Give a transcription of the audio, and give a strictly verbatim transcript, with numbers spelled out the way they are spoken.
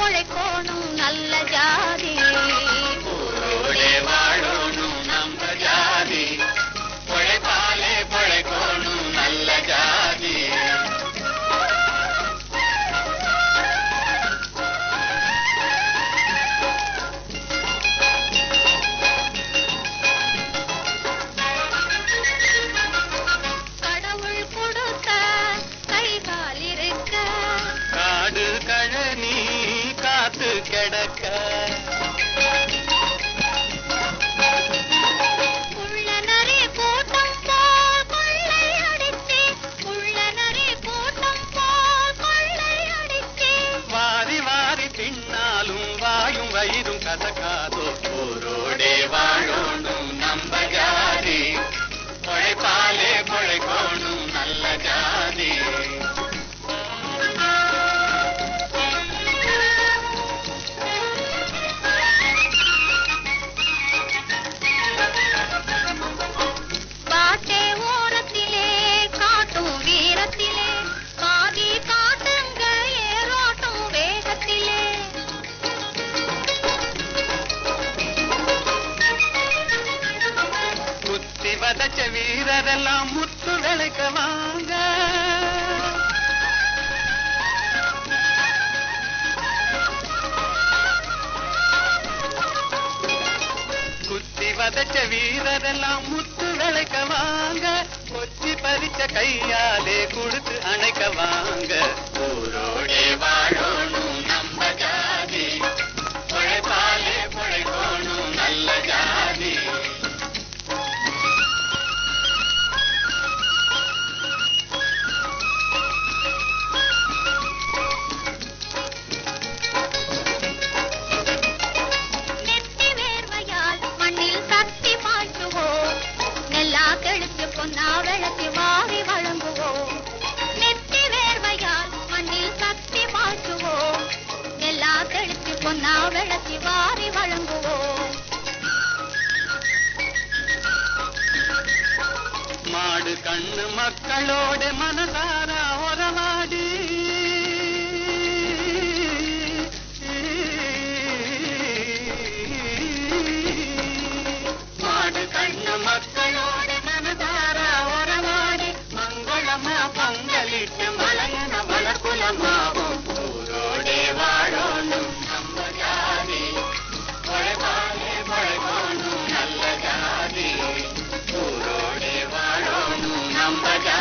பொழைக்கோணும் நல்ல ஜாதி ஊரோடே வாழணும் நம்ம ஜாதி பொழைப்பாலே பொழைக்கோணும் நல்ல ஜாதி கிடக்க உள்ளனரே கூட்டம் போல் கொள்ளை அடித்தே உள்ளனரே கூட்டம் போல் கொள்ளை அடித்தே வாரி வாரி தின்னாலும் வாயும் வயிறும் கசக்காதோ ஊரோடே வாழணும் நம்ம ஜாதி பொழைப்பாலே பொழைக்கோணும் நல்ல ஜாதி வதச்ச வீரரெல்லாம் முத்து விளைக்க வாங்க குத்தி வதச்ச வீரரெல்லாம் முத்து விளைக்க வாங்க கொச்சி பறிச்ச கையாலே கொடுத்து அணைக்க வாங்க ஊரோடே வாழணும் நம்ம ஜாதி பொழைப்பாலே பொழைக்கோணும் நல்ல ஜாதி பொன்னா வெள்ளத்தி வாரி வழங்குவோம் நெத்தி வேர்வையால் மண்ணில் சக்தி பாய்ச்சுவோம் எல்லா தெளித்து பொன்னா வெள்ளத்தி வாரி வழங்குவோம் மாடு கண்ணு மக்களோட மனதாரா உறவாடி மாடு கண்ணு மக்களோட பங்களிட்டு மலையன வளர்குலமாகும் ஊரோடே வாழணும் நம்ம ஜாதி பொழைப்பாலே பொழைக்கோணும் நல்ல ஜாதி ஊரோடே வாழணும் நம்ம ஜாதி